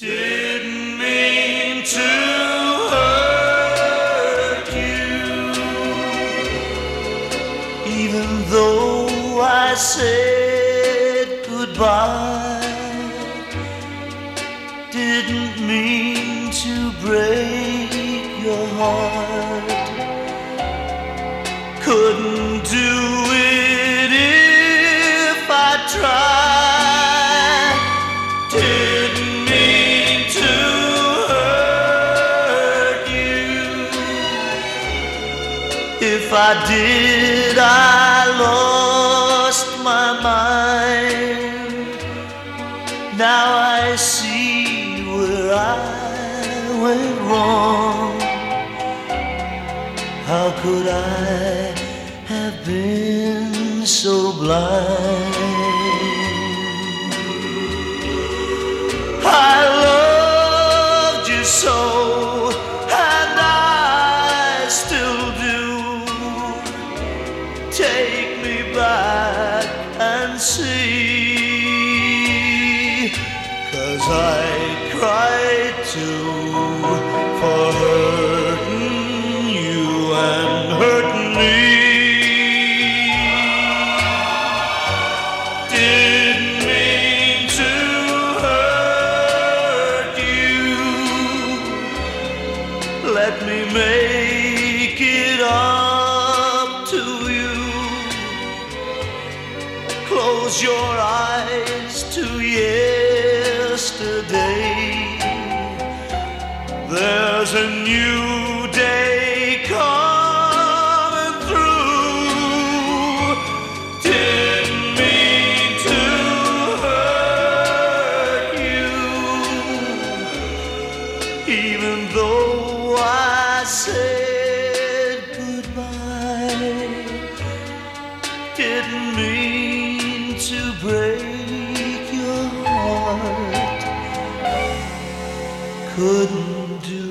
Didn't mean to hurt you, even though I said goodbye. Didn't mean to break your heart. Couldn't do it if I tried. If I did, I lost my mind. Now I see where I went wrong. How could I have been so blind? I loved you so, and I still do. Take me back and see, 'cause I cried too for hurting you and hurting me. Didn't mean to hurt you. Let me make it up to you. Close your eyes to yesterday. There's a new day coming through. Didn't mean to hurt you, even though I said goodbye. Didn't mean to break your heart. Couldn't do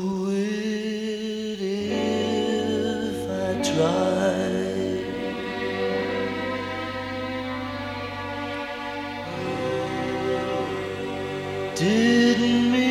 it if I tried. Didn't mean